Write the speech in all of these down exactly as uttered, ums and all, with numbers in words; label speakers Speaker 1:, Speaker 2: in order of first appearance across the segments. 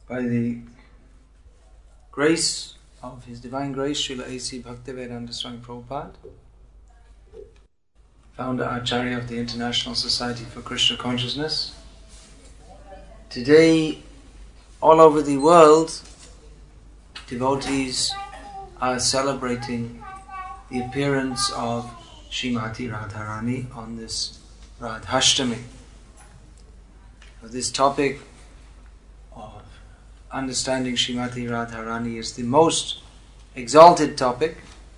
Speaker 1: By the grace of His Divine Grace, Srila A C Bhaktivedanta Swami Prabhupada, founder Acharya of the International Society for Krishna Consciousness. Today, all over the world, devotees are celebrating the appearance of Srimati Radharani on this Radhashtami. This topic of understanding Srimati Radharani is the most exalted topic,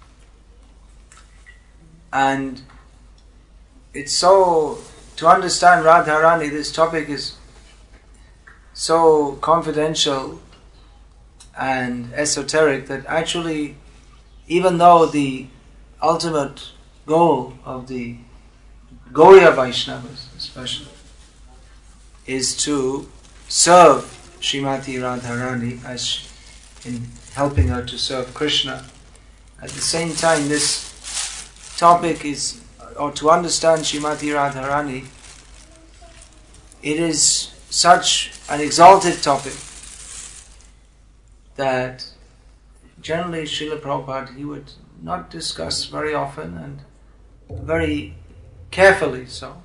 Speaker 1: and it's so, to understand Radharani, this topic is so confidential and esoteric that actually, even though the ultimate goal of the Gauriya Vaishnavas especially is to serve Srimati Radharani as in helping her to serve Krishna, at the same time this topic is, or to understand Srimati Radharani, it is such an exalted topic that generally Srila Prabhupada, he would not discuss very often and very carefully so,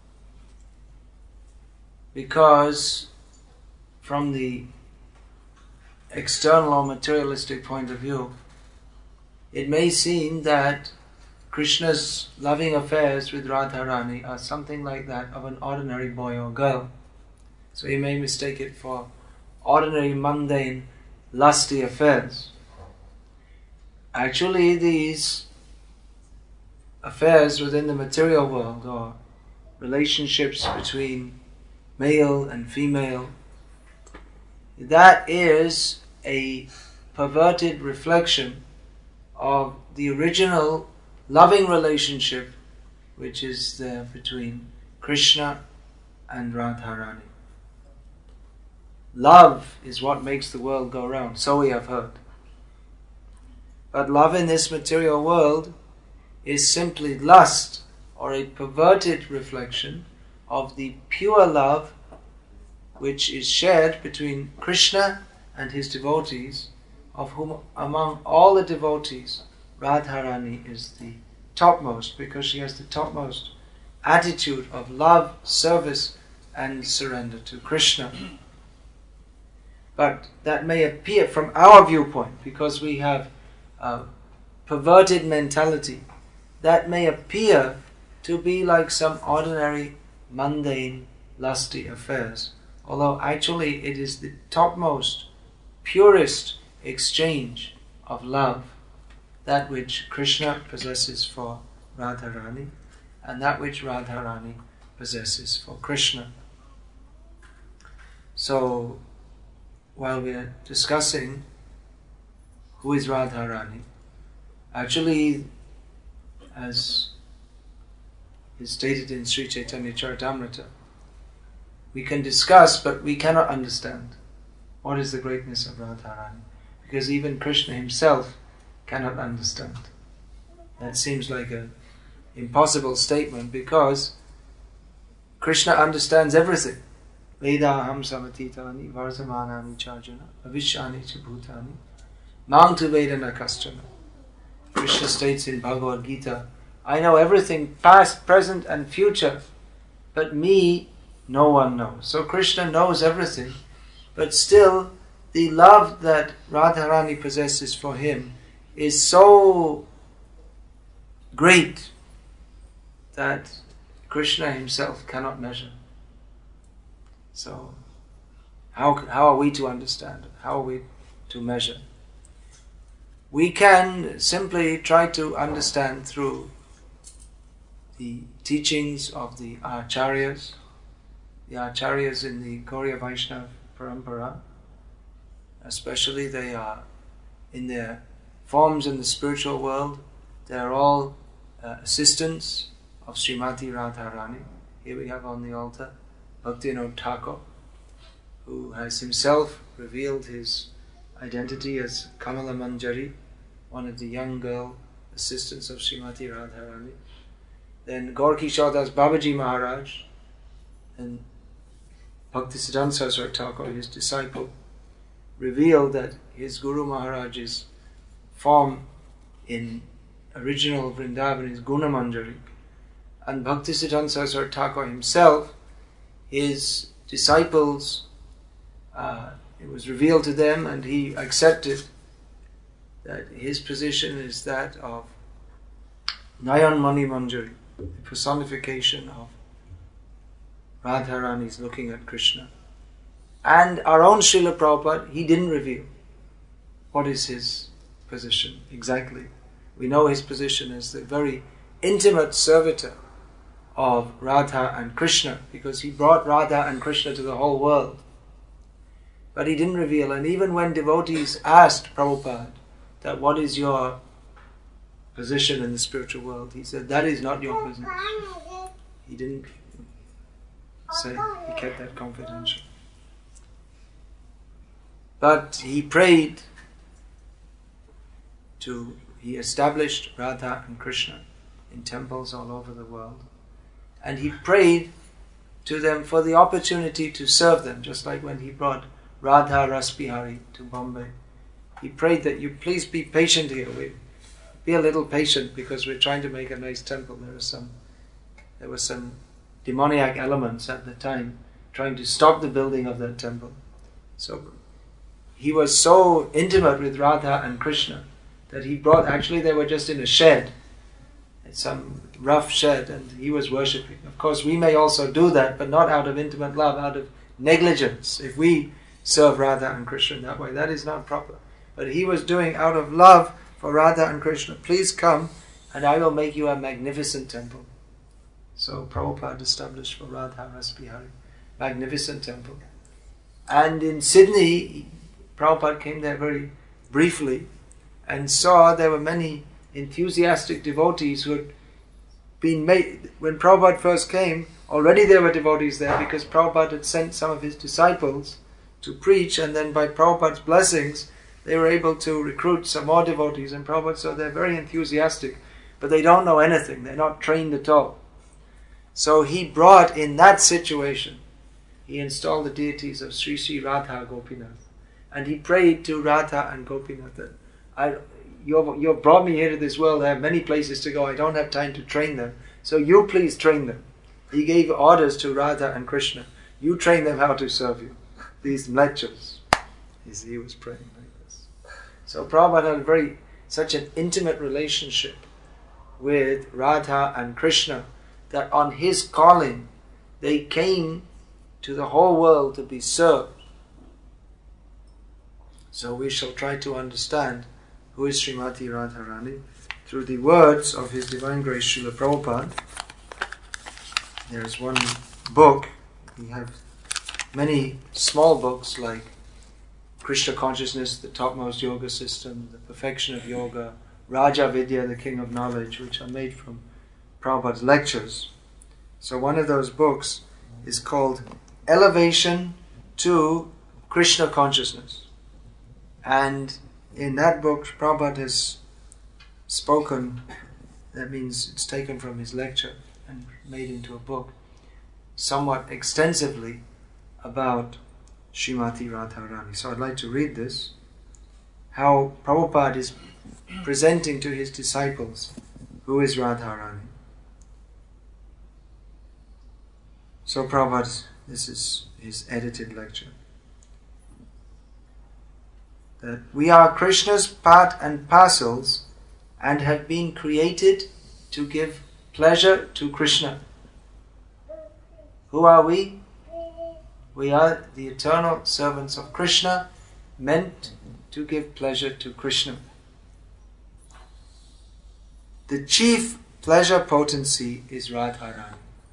Speaker 1: because from the external or materialistic point of view, it may seem that Krishna's loving affairs with Radharani are something like that of an ordinary boy or girl. So you may mistake it for ordinary, mundane, lusty affairs. Actually, these affairs within the material world, or relationships between male and female, that is a perverted reflection of the original loving relationship which is there between Krishna and Radharani. Love is what makes the world go round, so we have heard. But love in this material world is simply lust, or a perverted reflection of the pure love which is shared between Krishna and his devotees, of whom among all the devotees Radharani is the topmost, because she has the topmost attitude of love, service and surrender to Krishna. But that may appear from our viewpoint, because we have a perverted mentality, that may appear to be like some ordinary, mundane, lusty affairs, although actually it is the topmost, purest exchange of love, that which Krishna possesses for Radharani and that which Radharani possesses for Krishna. So, while we are discussing who is Radharani, actually, as is stated in Sri Chaitanya Charitamrita, we can discuss, but we cannot understand what is the greatness of Radharani, because even Krishna himself cannot understand. That seems like an impossible statement, because Krishna understands everything. Vedaham samatitani varsamanani charjana avishani cha bhutani mam tu vedana kastrana. Krishna states in Bhagavad Gita, I know everything, past, present and future, but me no one knows. So Krishna knows everything, but still the love that Radharani possesses for him is so great that Krishna himself cannot measure. So how, how are we to understand it? How are we to measure? We can simply try to understand through the teachings of the Acharyas, the Acharyas in the Gauriya Vaishnava Parampara. Especially they are in their forms in the spiritual world, they are all uh, assistants of Srimati Radharani. Here we have on the altar Bhaktivinoda Thakur, who has himself revealed his identity as Kamala Manjari, one of the young girl assistants of Srimati Radharani. Then Gaurkishore Das Babaji Maharaj, and Bhaktisiddhanta Saraswati Thakur, his disciple, revealed that his Guru Maharaj's form in original Vrindavan is Gunamanjari. And Bhaktisiddhanta Saraswati Thakur himself, his disciples, uh, it was revealed to them and he accepted that his position is that of Nayan Mani Manjari, the personification of Radharani's looking at Krishna. And our own Srila Prabhupada, he didn't reveal what is his position exactly. We know his position as the very intimate servitor of Radha and Krishna, because he brought Radha and Krishna to the whole world. But he didn't reveal, and even when devotees asked Prabhupada that what is your position in the spiritual world, he said, that is not your business. He didn't say, he kept that confidential. But he prayed to, he established Radha and Krishna in temples all over the world. And he prayed to them for the opportunity to serve them, just like when he brought Radha Rasbihari to Bombay. He prayed that you please be patient here. We, be a little patient because we're trying to make a nice temple. There are some, there were some demoniac elements at the time trying to stop the building of that temple. So he was so intimate with Radha and Krishna that he brought, actually they were just in a shed, some rough shed, and he was worshipping. Of course, we may also do that, but not out of intimate love, out of negligence. If we serve Radha and Krishna in that way, that is not proper. But he was doing out of love for Radha and Krishna. Please come, and I will make you a magnificent temple. So Prabhupada established for Radha Rasbihari, magnificent temple. And in Sydney, Prabhupada came there very briefly and saw there were many enthusiastic devotees who had been made. When Prabhupada first came, already there were devotees there because Prabhupada had sent some of his disciples to preach, and then by Prabhupada's blessings they were able to recruit some more devotees, and Prabhupada, so they're very enthusiastic, but they don't know anything, they're not trained at all. So he brought, in that situation, he installed the deities of Sri Sri Radha Gopinath, and he prayed to Radha and Gopinath that I You've, you've brought me here to this world, I have many places to go, I don't have time to train them. So you please train them. He gave orders to Radha and Krishna. You train them how to serve you. These lectures. He was praying like this. So Prabhupada had a very, such an intimate relationship with Radha and Krishna that on his calling, they came to the whole world to be served. So we shall try to understand who is Srimati Radharani through the words of His Divine Grace Srila Prabhupada. There is one book, we have many small books like Krishna Consciousness, the Topmost Yoga System, The Perfection of Yoga, Raja Vidya, the King of Knowledge, which are made from Prabhupada's lectures. So one of those books is called Elevation to Krishna Consciousness. And in that book, Prabhupada has spoken, that means it's taken from his lecture and made into a book, somewhat extensively about Srimati Radharani. So I'd like to read this, how Prabhupada is presenting to his disciples who is Radharani. So Prabhupada, this is his edited lecture. That we are Krishna's part and parcels and have been created to give pleasure to Krishna. Who are we? We are the eternal servants of Krishna, meant to give pleasure to Krishna. The chief pleasure potency is Radharani.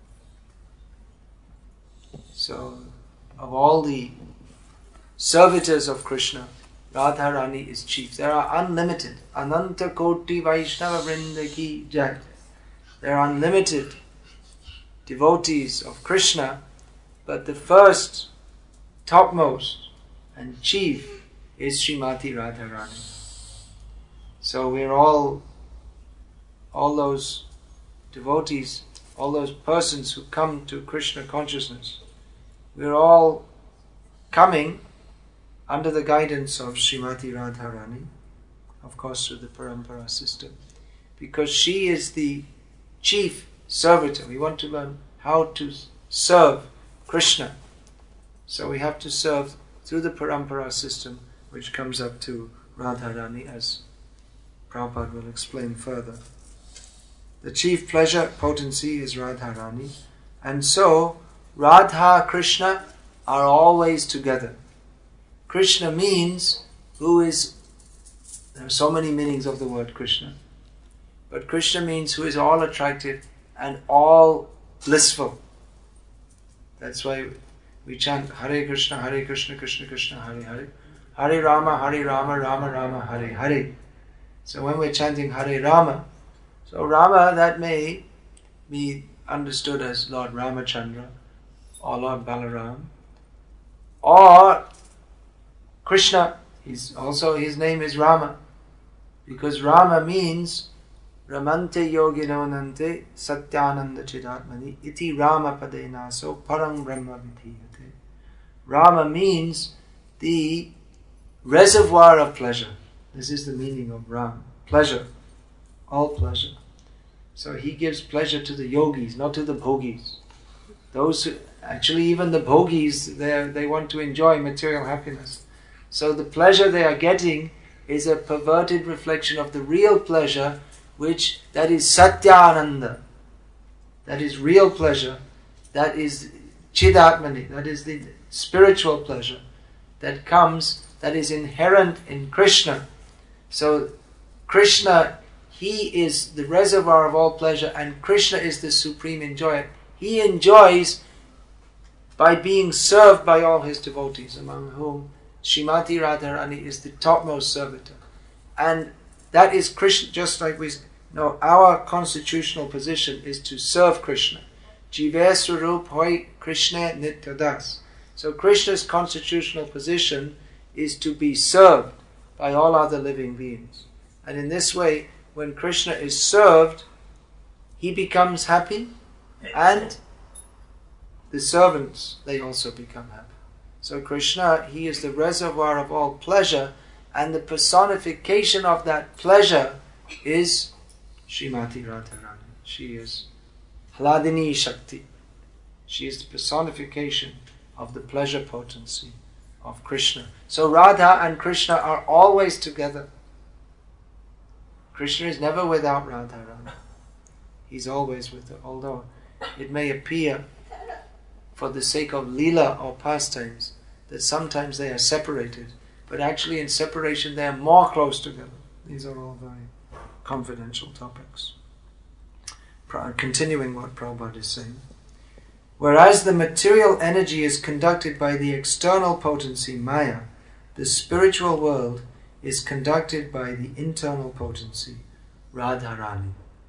Speaker 1: So, of all the servitors of Krishna, Radharani is chief. There are unlimited. Ananta Koti Vaishnava Vrinda Ki Jai. There are unlimited devotees of Krishna, but the first, topmost and chief is Srimati Radharani. So we're all, all those devotees, all those persons who come to Krishna consciousness, we're all coming under the guidance of Srimati Radharani, of course through the Parampara system, because she is the chief servitor. We want to learn how to serve Krishna. So we have to serve through the Parampara system, which comes up to Radharani, as Prabhupada will explain further. The chief pleasure potency is Radharani, and so Radha, Krishna are always together. Krishna means who is, there are so many meanings of the word Krishna, but Krishna means who is all attractive and all blissful. That's why we chant Hare Krishna, Hare Krishna, Krishna Krishna, Hare Hare, Hare Rama, Hare Rama, Rama Rama, Hare Hare. So when we're chanting Hare Rama, so Rama, that may be understood as Lord Ramachandra or Lord Balaram, or Krishna. He's also, his name is Rama, because Rama means Ramante Yogino Nante Satyananda Chidatmani Iti Rama Padena So Parang Brahma Vidhiyate. Rama means the reservoir of pleasure. This is the meaning of Ram. Pleasure. All pleasure. So he gives pleasure to the yogis, not to the bhogis. Those who, actually even the bhogis, they they want to enjoy material happiness. So the pleasure they are getting is a perverted reflection of the real pleasure, which, that is Satyananda. That is real pleasure. That is Chidatmani. That is the spiritual pleasure that comes, that is inherent in Krishna. So Krishna, he is the reservoir of all pleasure, and Krishna is the supreme enjoyer. He enjoys by being served by all his devotees, among whom Srimati Radharani is the topmost servitor. And that is Krishna, just like we know, our constitutional position is to serve Krishna. Jive Swarup Hoy Krishna Nityadas. So Krishna's constitutional position is to be served by all other living beings. And in this way, when Krishna is served, he becomes happy, and the servants, they also become happy. So Krishna, he is the reservoir of all pleasure, and the personification of that pleasure is Srimati Radharani. She is Hladini Shakti. She is the personification of the pleasure potency of Krishna. So Radha and Krishna are always together. Krishna is never without Radharani. He's always with her. Although it may appear, for the sake of lila or pastimes, that sometimes they are separated, but actually in separation they are more close together. These are all very confidential topics. Continuing what Prabhupada is saying. Whereas the material energy is conducted by the external potency Maya, the spiritual world is conducted by the internal potency Radharani.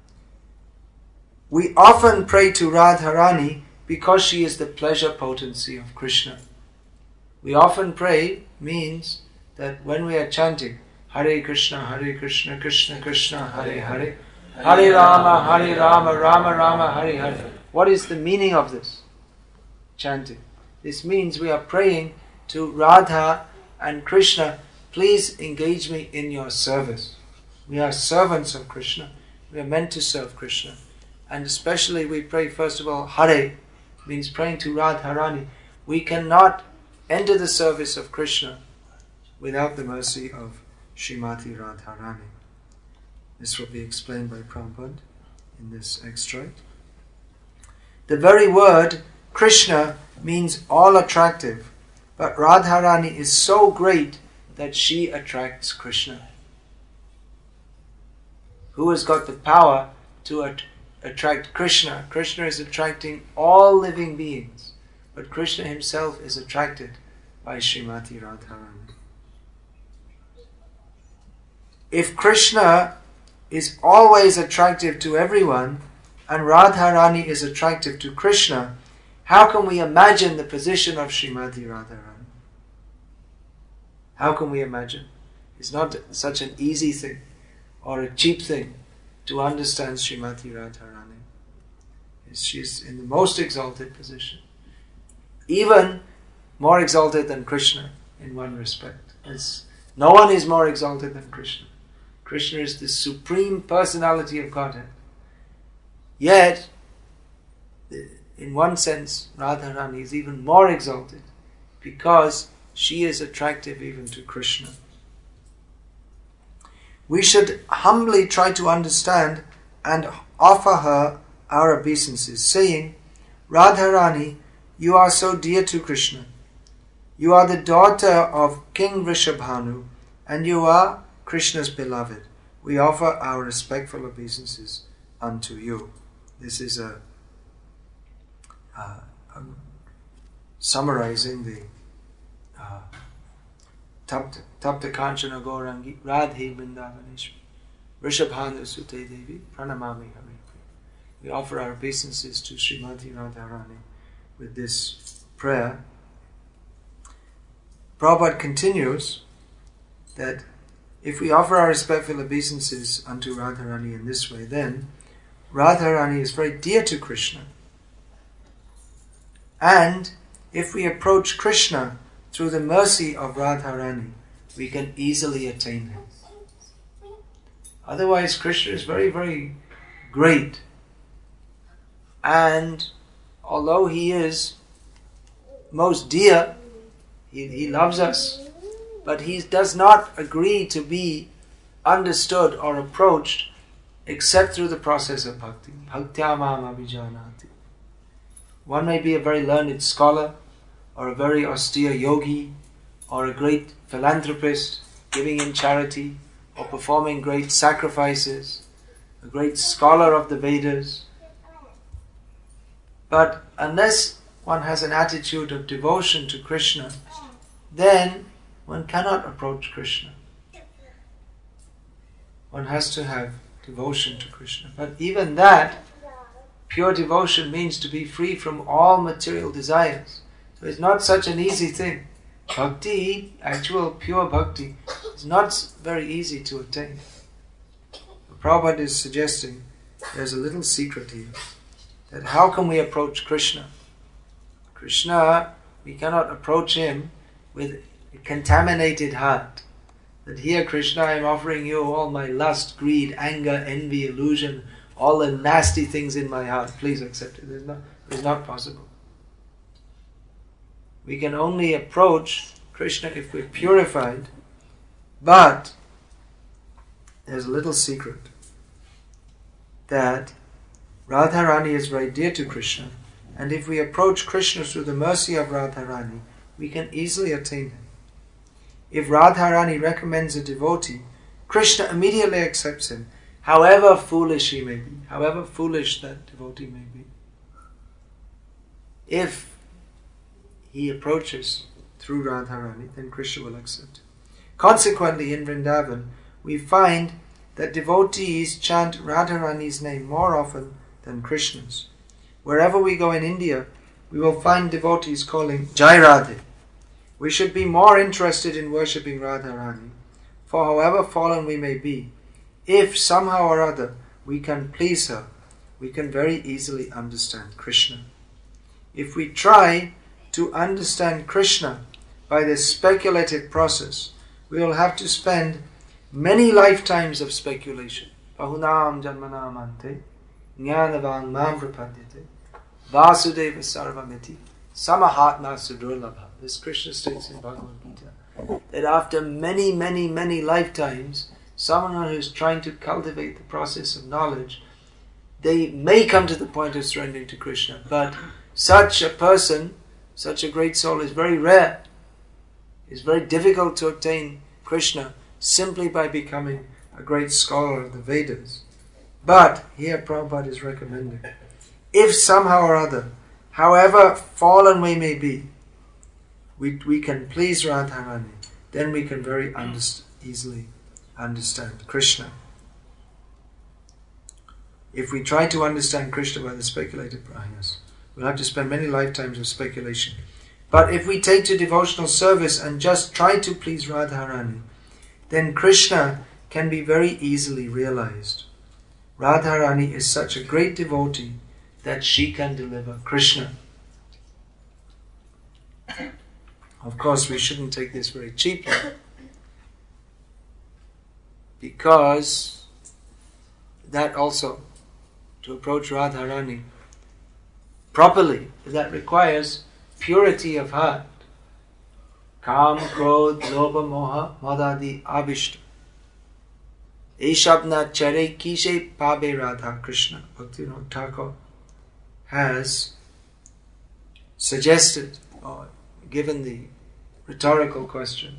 Speaker 1: We often pray to Radharani because she is the pleasure potency of Krishna. We often pray means that when we are chanting Hare Krishna, Hare Krishna, Krishna Krishna, Hare Hare, Hare Rama, Hare Rama, Rama Rama, Hare Hare. What is the meaning of this chanting? This means we are praying to Radha and Krishna, please engage me in your service. We are servants of Krishna. We are meant to serve Krishna. And especially we pray first of all, Hare, means praying to Radharani. We cannot enter the service of Krishna without the mercy of Srimati Radharani. This will be explained by Prabhupada in this extract. The very word Krishna means all attractive, but Radharani is so great that she attracts Krishna. Who has got the power to at- attract Krishna? Krishna is attracting all living beings, but Krishna himself is attracted by Srimati Radharani. If Krishna is always attractive to everyone, and Radharani is attractive to Krishna, how can we imagine the position of Srimati Radharani? How can we imagine? It's not such an easy thing or a cheap thing to understand Srimati Radharani. She's in the most exalted position, even more exalted than Krishna. in one respect. It's, no one is more exalted than Krishna. Krishna is the supreme personality of Godhead. Yet, in one sense, Radharani is even more exalted because she is attractive even to Krishna. We should humbly try to understand and offer her our obeisances, saying, Radharani, you are so dear to Krishna. You are the daughter of King Vrishabhanu, and you are Krishna's beloved. We offer our respectful obeisances unto you. This is a, a, a summarizing the uh, Tapta Kanchana Gaurangi Radhe Vrindavaneshwari Vrishabhanu Sute Devi Pranamami Hari. We offer our obeisances to Srimati Radharani with this prayer. Prabhupada continues that if we offer our respectful obeisances unto Radharani in this way, then Radharani is very dear to Krishna. And if we approach Krishna through the mercy of Radharani, we can easily attain him. Otherwise, Krishna is very, very great. And although he is most dear, he, he loves us, but he does not agree to be understood or approached except through the process of bhakti. Bhaktya mam abhijanati. One may be a very learned scholar, or a very austere yogi, or a great philanthropist giving in charity, or performing great sacrifices, a great scholar of the Vedas. But unless one has an attitude of devotion to Krishna, then one cannot approach Krishna. One has to have devotion to Krishna. But even that, pure devotion means to be free from all material desires. So it's not such an easy thing. Bhakti, actual pure bhakti, is not very easy to attain. Prabhupada is suggesting there's a little secret here. That how can we approach Krishna? Krishna, we cannot approach him with a contaminated heart. That here, Krishna, I am offering you all my lust, greed, anger, envy, illusion, all the nasty things in my heart. Please accept it. It's not, it's not possible. We can only approach Krishna if we're purified. But there's a little secret. That Radharani is very dear to Krishna. And if we approach Krishna through the mercy of Radharani, we can easily attain him. If Radharani recommends a devotee, Krishna immediately accepts him, however foolish he may be, however foolish that devotee may be. If he approaches through Radharani, then Krishna will accept him. Consequently, in Vrindavan, we find that devotees chant Radharani's name more often than Krishna's. Wherever we go in India, we will find devotees calling Jai Radhe. We should be more interested in worshipping Radharani, for however fallen we may be, if somehow or other we can please her, we can very easily understand Krishna. If we try to understand Krishna by this speculative process, we will have to spend many lifetimes of speculation. Bahunam janmanam ante jnanavang mam prapadyate vasudeva sarvamiti samahatma sudurlabha. This Krishna states in Bhagavad Gita that after many, many, many lifetimes, someone who is trying to cultivate the process of knowledge, they may come to the point of surrendering to Krishna. But such a person, such a great soul is very rare. It's very difficult to obtain Krishna simply by becoming a great scholar of the Vedas. But here Prabhupada is recommending, if somehow or other, however fallen we may be, we, we can please Radharani, then we can very underst- easily understand Krishna. If we try to understand Krishna by the speculative prayas, we'll have to spend many lifetimes of speculation. But if we take to devotional service and just try to please Radharani, then Krishna can be very easily realized. Radharani is such a great devotee that she can deliver Krishna. Of course, we shouldn't take this very cheaply, because that also, to approach Radharani properly, that requires purity of heart. Kam, Krodh, Lobha, Moha, Madadi, Abhishta. Eshabna Chare Kishe Pabe Radha Krishna. Bhaktivinoda Thakur has suggested, or given the rhetorical question,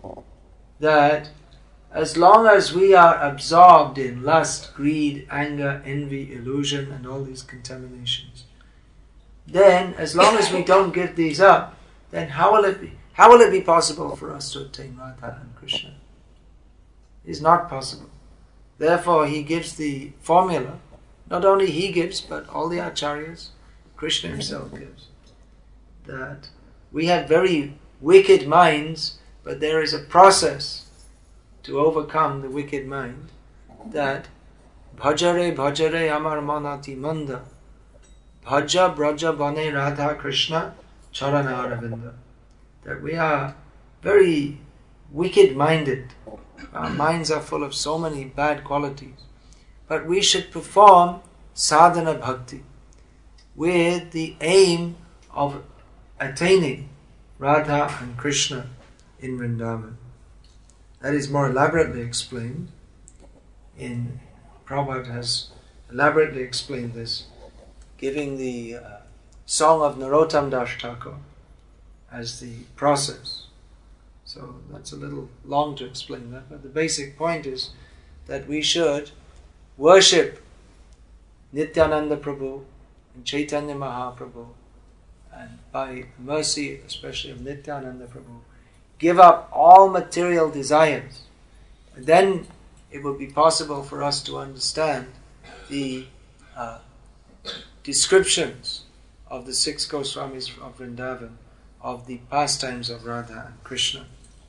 Speaker 1: that as long as we are absorbed in lust, greed, anger, envy, illusion, and all these contaminations, then as long as we don't give these up, then how will it be? How will it be possible for us to attain Radha and Krishna? It is not possible. Therefore, he gives the formula. Not only he gives, but all the acharyas, Krishna himself gives, that we have very wicked minds, but there is a process to overcome the wicked mind, that bhajare bhajare amar manati manda, bhaja braja bane Radha Krishna charana aravinda. That we are very wicked-minded. Our minds are full of so many bad qualities. But we should perform sadhana bhakti with the aim of attaining Radha and Krishna in Vrindavan. That is more elaborately explained in, Prabhupada has elaborately explained this, giving the uh, song of Narottam Das Thakur as the process. So that's a little long to explain that, but the basic point is that we should worship Nityananda Prabhu and Chaitanya Mahaprabhu, and by the mercy especially of Nityananda Prabhu, give up all material desires. And then it will be possible for us to understand the uh, descriptions of the six Goswamis of Vrindavan, of the pastimes of Radha and Krishna.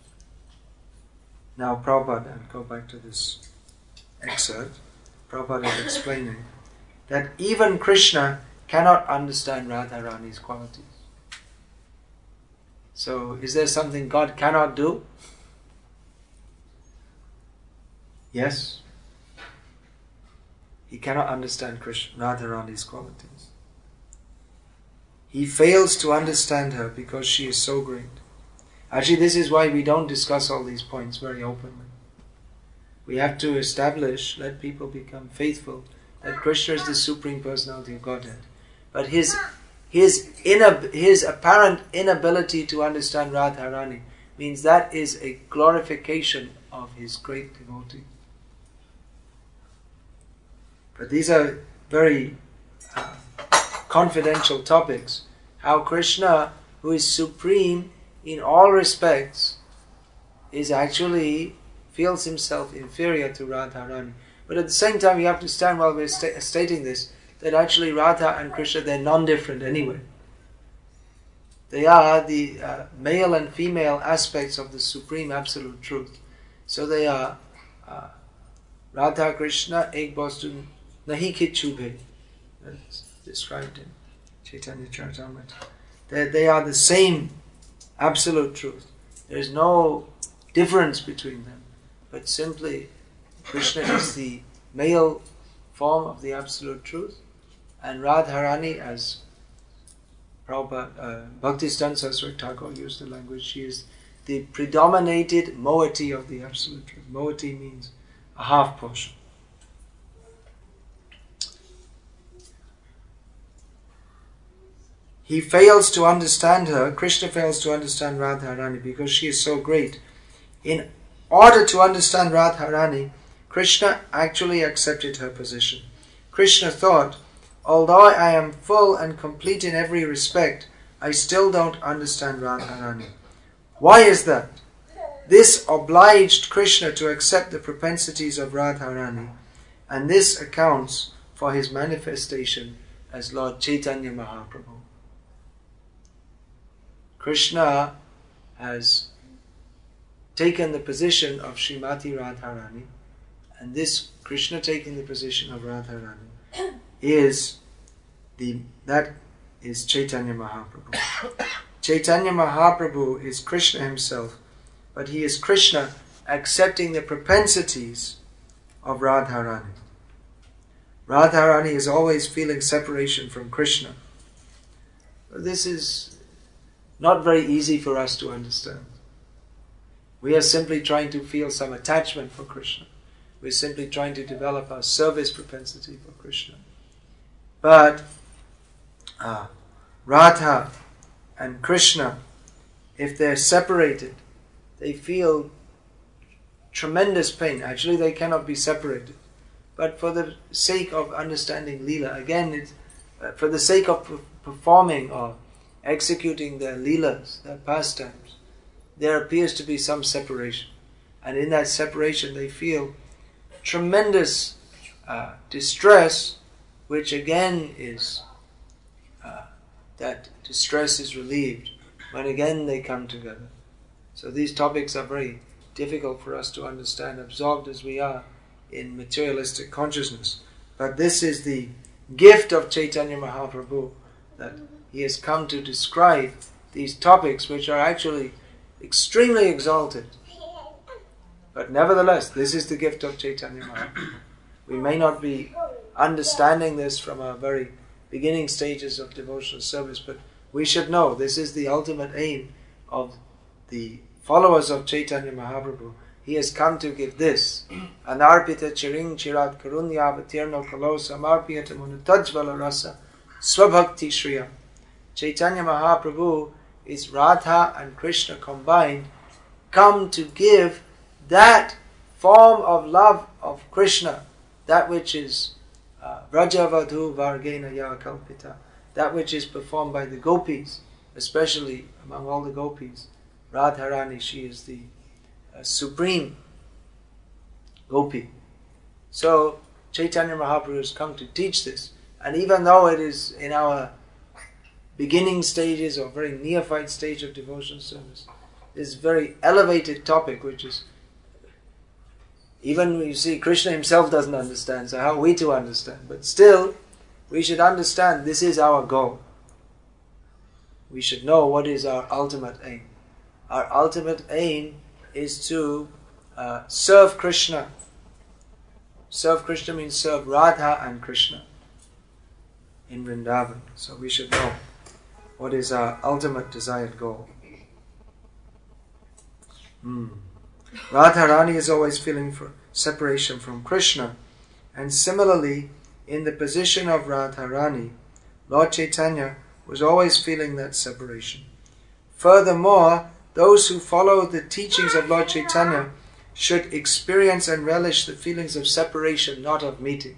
Speaker 1: Now Prabhupada, and go back to this excerpt, Prabhupada is explaining that even Krishna cannot understand Radharani's qualities. So, is there something God cannot do? Yes. He cannot understand Krishna, Radharani's qualities. He fails to understand her because she is so great. Actually, this is why we don't discuss all these points very openly. We have to establish, let people become faithful, that Krishna is the Supreme Personality of Godhead. But his his inab- his apparent inability to understand Radharani means that is a glorification of his great devotee. But these are very uh, confidential topics. How Krishna, who is supreme in all respects, is actually feels himself inferior to Radharani. But at the same time, you have to stand while we're sta- stating this, that actually Radha and Krishna, they're non-different anyway. They are the uh, male and female aspects of the Supreme Absolute Truth. So they are uh, Radha Krishna ek vastu nahi kichu bhed. That's described in Chaitanya Charitamrita. They, they are the same Absolute Truth. There is no difference between them, but simply Krishna is the male form of the Absolute Truth, and Radharani, as Prabhupada, uh, Bhaktisiddhanta Saraswati Thakur used the language, she is the predominated moiety of the Absolute Truth. Moiety means a half portion. He fails to understand her, Krishna fails to understand Radharani because she is so great. In order to understand Radharani, Krishna actually accepted her position. Krishna thought, although I am full and complete in every respect, I still don't understand Radharani. Why is that? This obliged Krishna to accept the propensities of Radharani, and this accounts for his manifestation as Lord Chaitanya Mahaprabhu. Krishna has taken the position of Srimati Radharani, and this Krishna taking the position of Radharani is the that is Chaitanya Mahaprabhu. Chaitanya Mahaprabhu is Krishna himself, but he is Krishna accepting the propensities of Radharani. Radharani is always feeling separation from Krishna. This is not very easy for us to understand. We are simply trying to feel some attachment for Krishna. We're simply trying to develop our service propensity for Krishna. But uh, Radha and Krishna, if they're separated, they feel tremendous pain. Actually, they cannot be separated. But for the sake of understanding Leela, again, it's, uh, for the sake of p- performing or executing their Leelas, their pastimes, there appears to be some separation. And in that separation, they feel tremendous uh, distress, which again is, uh, that distress is relieved when again they come together. So these topics are very difficult for us to understand, absorbed as we are in materialistic consciousness. But this is the gift of Chaitanya Mahaprabhu, that he has come to describe these topics which are actually extremely exalted. But nevertheless, this is the gift of Chaitanya Mahaprabhu. We may not be understanding this from our very beginning stages of devotional service, but we should know this is the ultimate aim of the followers of Chaitanya Mahaprabhu. He has come to give this. Anarpita chiring chirat karunya avatirno kalo samarpiyata munatajvala rasa swabhakti shriya. Chaitanya Mahaprabhu is Radha and Krishna combined, come to give that form of love of Krishna, that which is uh, Vrajavadhu Vargena Ya Kalpita, that which is performed by the gopis, especially among all the gopis. Radharani, she is the uh, supreme gopi. So Chaitanya Mahaprabhu has come to teach this. And even though it is in our beginning stages or very neophyte stage of devotional service, this very elevated topic, which is, even you see, Krishna himself doesn't understand, so how are we to understand? But still, we should understand this is our goal. We should know what is our ultimate aim. Our ultimate aim is to uh, serve Krishna. Serve Krishna means serve Radha and Krishna in Vrindavan. So we should know what is our ultimate desired goal. Mm. Radharani is always feeling for separation from Krishna. And similarly, in the position of Radharani, Lord Chaitanya was always feeling that separation. Furthermore, those who follow the teachings of Lord Chaitanya should experience and relish the feelings of separation, not of meeting.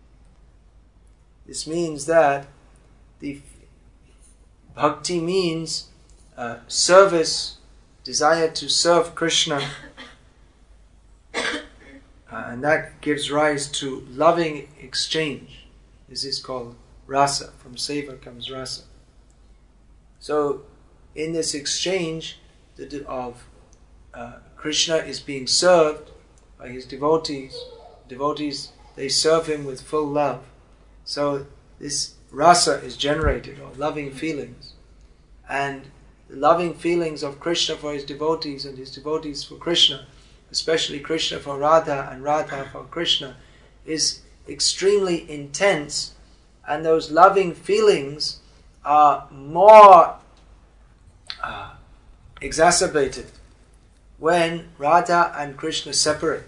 Speaker 1: This means that the bhakti means uh, service, desire to serve Krishna, uh, and that gives rise to loving exchange. This is called rasa. From seva comes rasa. So, in this exchange the, of uh, Krishna is being served by his devotees. Devotees, they serve him with full love. So this rasa is generated, or loving feelings. And the loving feelings of Krishna for his devotees and his devotees for Krishna, especially Krishna for Radha and Radha for Krishna, is extremely intense. And those loving feelings are more uh, exacerbated when Radha and Krishna separate.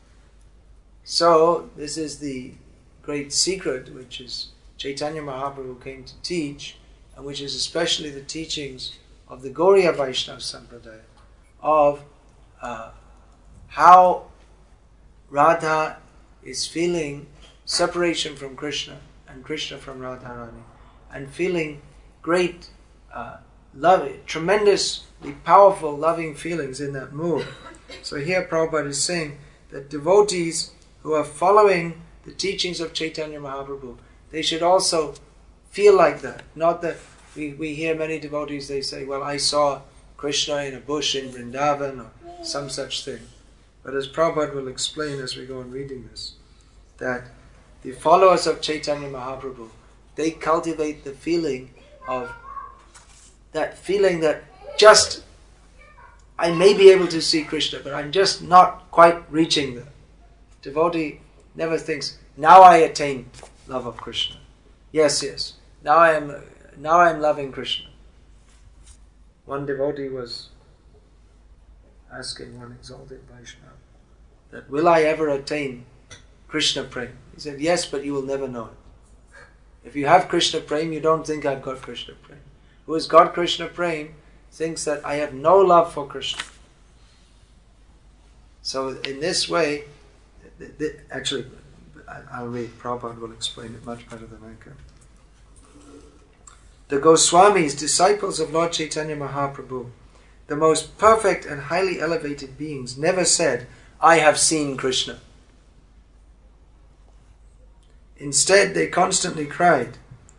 Speaker 1: So this is the great secret which is Chaitanya Mahaprabhu came to teach, and which is especially the teachings of the Gauriya Vaishnava Sampradaya, of uh, how Radha is feeling separation from Krishna and Krishna from Radharani, and feeling great uh, love, tremendously powerful loving feelings in that mood. So here Prabhupada is saying that devotees who are following the teachings of Chaitanya Mahaprabhu, they should also feel like that. Not that we, we hear many devotees, they say, well, I saw Krishna in a bush in Vrindavan, or some such thing. But as Prabhupada will explain as we go on reading this, that the followers of Chaitanya Mahaprabhu, they cultivate the feeling of that feeling that just, I may be able to see Krishna, but I'm just not quite reaching there. Devotee never thinks, now I attain love of Krishna. Yes, yes, now I am, now I am loving Krishna. One devotee was asking one exalted Vaishnava that, will I ever attain Krishna Prem? He said, yes, but you will never know it. If you have Krishna Prem, you don't think I've got Krishna Prem. Who has got Krishna Prem thinks that I have no love for Krishna. So in this way, th- th- actually, I'll read, Prabhupada will explain it much better than I can. The Goswamis, disciples of Lord Chaitanya Mahaprabhu, the most perfect and highly elevated beings, never said, I have seen Krishna. Instead, they constantly cried,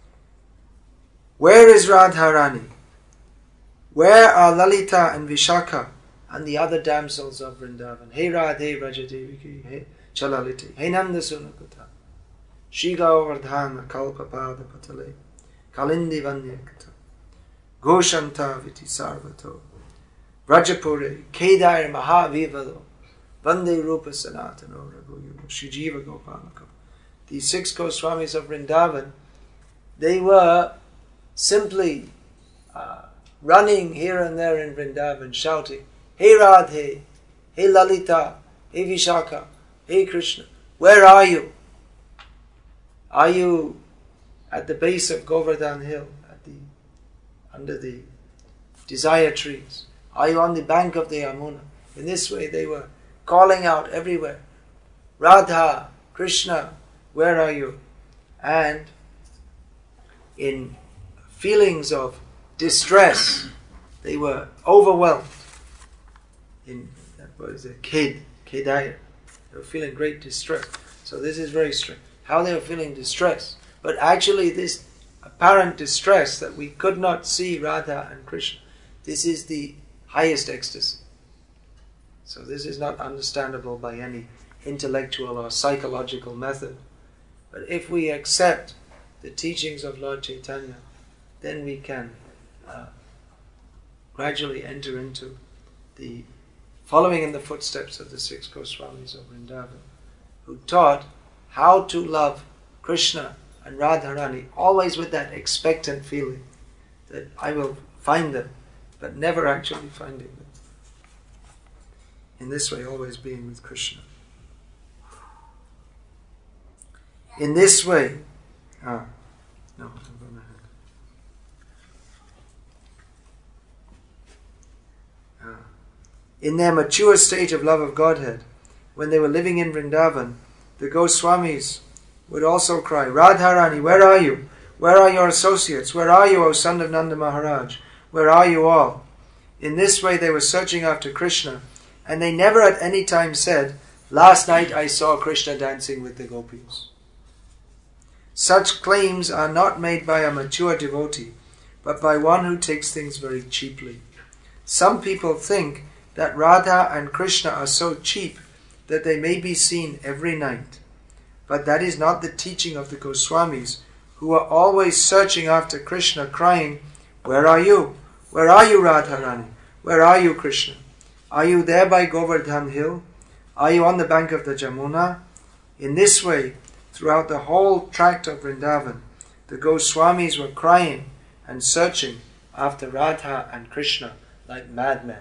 Speaker 1: where is Radharani? Where are Lalita and Vishaka and the other damsels of Vrindavan? Hey Radhe Vrajadeviki, hey Chalaliti, hey Nanda Sunakata, Shri Govardhana Kalpapada Patale, Kalindi Vanyakata, Goshanta Viti Sarvato, Vrajapure, Kedair Mahavivalo, Vande Rupa Sanatano Raghuyu, Shri Jiva Gopalaka. These six Goswamis of Vrindavan, they were simply uh, running here and there in Vrindavan, shouting, hey Radhe, hey Lalita, hey Vishaka, hey Krishna, where are you? Are you at the base of Govardhan Hill, at the under the desire trees? Are you on the bank of the Yamuna? In this way they were calling out everywhere, Radha, Krishna, where are you? And in feelings of distress, they were overwhelmed. In that was a kid, Kedaya. They were feeling great distress. So this is very strange. How they were feeling distress. But actually this apparent distress that we could not see Radha and Krishna, this is the highest ecstasy. So this is not understandable by any intellectual or psychological method. But if we accept the teachings of Lord Chaitanya, then we can uh, gradually enter into the following in the footsteps of the six Goswamis of Vrindavan, who taught how to love Krishna and Radharani, always with that expectant feeling that I will find them, but never actually finding them. In this way, always being with Krishna. In this way, ah, no, I'm going to ah. In their mature stage of love of Godhead, when they were living in Vrindavan, the Goswamis would also cry, Radharani, where are you? Where are your associates? Where are you, O son of Nanda Maharaj? Where are you all? In this way they were searching after Krishna, and they never at any time said, last night I saw Krishna dancing with the gopis. Such claims are not made by a mature devotee, but by one who takes things very cheaply. Some people think that Radha and Krishna are so cheap that they may be seen every night. But that is not the teaching of the Goswamis, who are always searching after Krishna, crying, where are you? Where are you, Radharani? Where are you, Krishna? Are you there by Govardhan Hill? Are you on the bank of the Jamuna? In this way, throughout the whole tract of Vrindavan, the Goswamis were crying and searching after Radha and Krishna like madmen.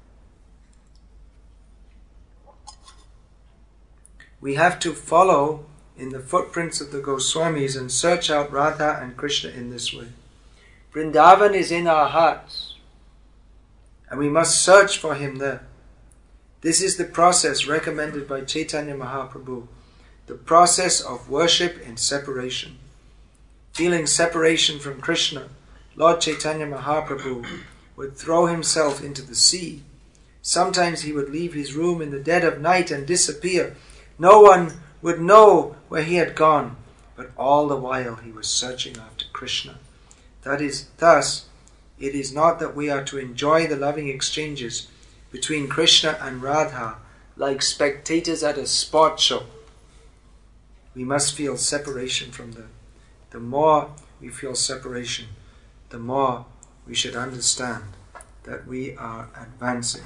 Speaker 1: We have to follow in the footprints of the Goswamis and search out Radha and Krishna in this way. Vrindavan is in our hearts, and we must search for him there. This is the process recommended by Chaitanya Mahaprabhu, the process of worship in separation. Feeling separation from Krishna, Lord Chaitanya Mahaprabhu would throw himself into the sea. Sometimes he would leave his room in the dead of night and disappear. No one would know where he had gone, but all the while he was searching after Krishna. That is, thus, it is not that we are to enjoy the loving exchanges between Krishna and Radha like spectators at a sport show. We must feel separation from them. The more we feel separation, the more we should understand that we are advancing.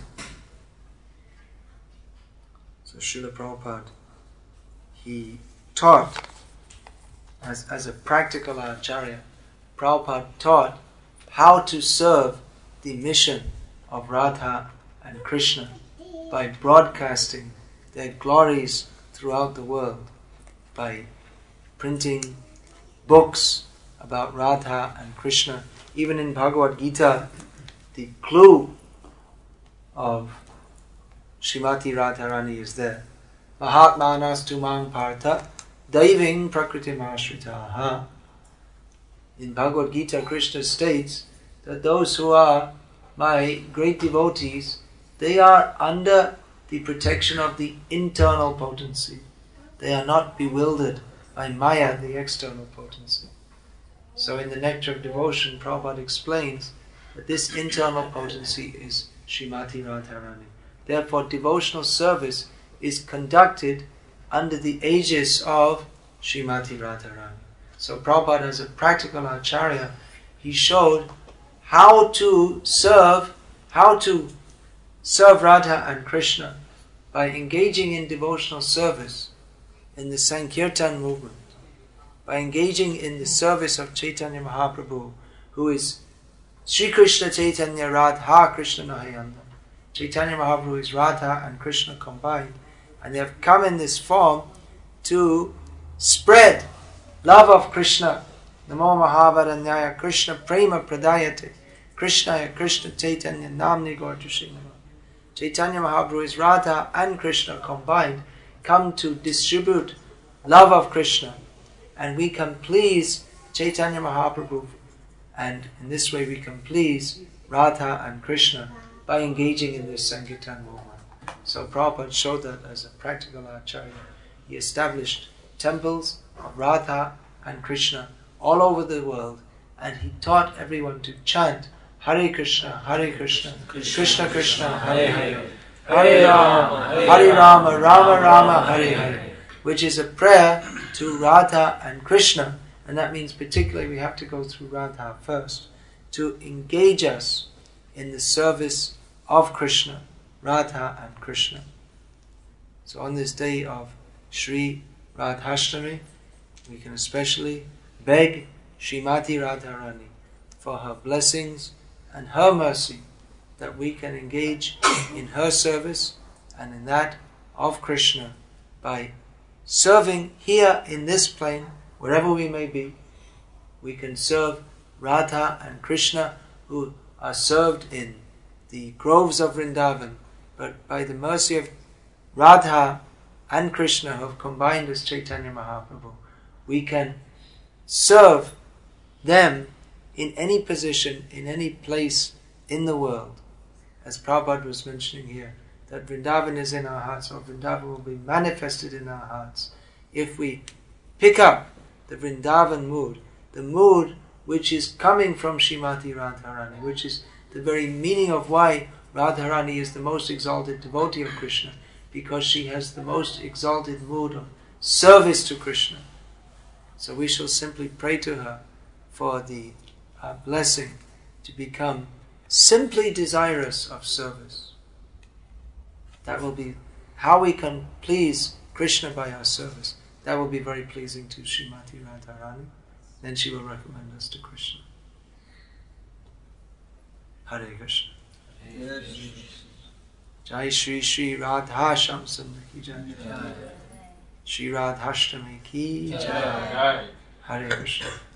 Speaker 1: So Srila Prabhupada, he taught, as, as a practical Acharya, Prabhupada taught how to serve the mission of Radha and Krishna by broadcasting their glories throughout the world, by printing books about Radha and Krishna. Even in Bhagavad Gita, the clue of Srimati Radharani is there. Mahatmanas tumang partha daiving prakritim ashritaha. In Bhagavad Gita, Krishna states that those who are my great devotees, they are under the protection of the internal potency. They are not bewildered by Maya, the external potency. So in the Nectar of Devotion, Prabhupada explains that this internal potency is Srimati Radharani. Therefore, devotional service is conducted under the aegis of Srimati Radharani. So Prabhupada, as a practical Acharya, he showed how to serve, how to serve Radha and Krishna by engaging in devotional service in the Sankirtan movement, by engaging in the service of Chaitanya Mahaprabhu, who is Sri Krishna Chaitanya Radha Krishna Nahayanda. Chaitanya Mahaprabhu is Radha and Krishna combined, and they have come in this form to spread love of Krishna. Namo Mahavaranyaya Krishna Prema Pradayate Krishnaya Krishna Chaitanya Namni Gorjushinama. Chaitanya Mahaprabhu is Radha and Krishna combined, come to distribute love of Krishna, and we can please Chaitanya Mahaprabhu, and in this way we can please Radha and Krishna by engaging in this Sankirtan movement. So Prabhupada showed that as a practical Acharya. He established temples of Radha and Krishna all over the world, and he taught everyone to chant Hare Krishna, Hare Krishna, Krishna Krishna, Hare Hare, Hare Rama, Hare Rama, Rama Rama, Hare Hare, which is a prayer to Radha and Krishna, and that means particularly we have to go through Radha first to engage us in the service of Krishna, Radha and Krishna. So on this day of Sri Radhashtami, we can especially beg Srimati Radharani for her blessings and her mercy, that we can engage in her service and in that of Krishna by serving here in this plane, wherever we may be. We can serve Radha and Krishna, who are served in the groves of Vrindavan, but by the mercy of Radha and Krishna, who have combined as Chaitanya Mahaprabhu, we can serve them in any position, in any place in the world. As Prabhupada was mentioning here, that Vrindavan is in our hearts, or Vrindavan will be manifested in our hearts if we pick up the Vrindavan mood, the mood which is coming from Srimati Radharani, which is the very meaning of why Radharani is the most exalted devotee of Krishna, because she has the most exalted mood of service to Krishna. So we shall simply pray to her for the uh, blessing to become simply desirous of service. That will be how we can please Krishna by our service. That will be very pleasing to Srimati Radharani. Then she will recommend us to Krishna. Hare Krishna. Hare Krishna. Jai Shri Shri Radha Shamsundar ki Jai. Shri Radhashtami ki Jai. Hare Krishna.